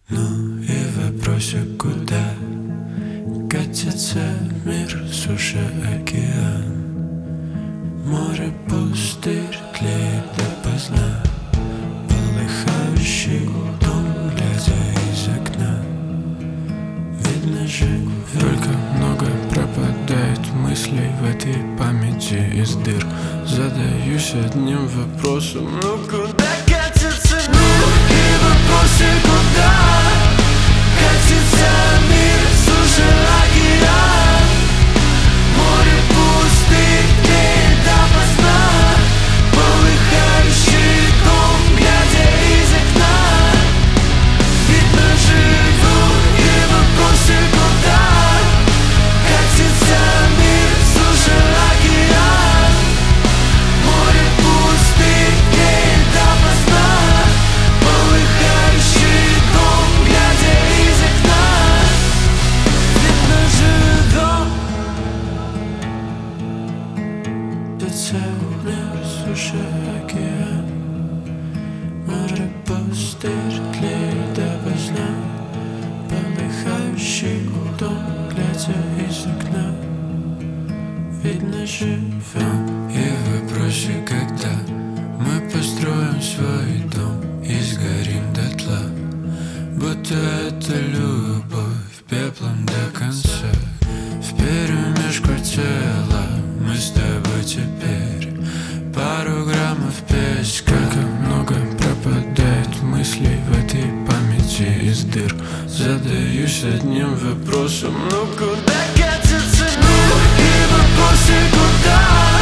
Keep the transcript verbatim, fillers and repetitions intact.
Ну и вопросе, куда катится мир, суша, океан, море, пустырь, тлеет допоздна, полыхающий дом, глядя из окна. Видно же, только много пропадает мыслей в этой памяти из дыр. Задаюсь одним вопросом: ну куда катится мир? И вопросы, куда катится мир, суша, океан, море, пустырь, тлеет допоздна, полыхающий дом, глядя из окна. Видно живу, и вопросы, куда катится мир, суша, океан, море, пустырь, тлеет допоздна, полыхающий дом, глядя из окна. Видно живу, катится мир, суша, океан, море, пустырь, тлеет допоздна, полыхающий дом, глядя из окна. Видно живем. И в вопросе, когда мы построим свой дом и сгорим дотла, будто это любовь пеплом до конца. Вперемешку тела мы с тобой теперь пару граммов песка. Как много пропадает мыслей в этой памяти из дыр. Задаюсь одним вопросом: ну куда катится мир? И вопросы, куда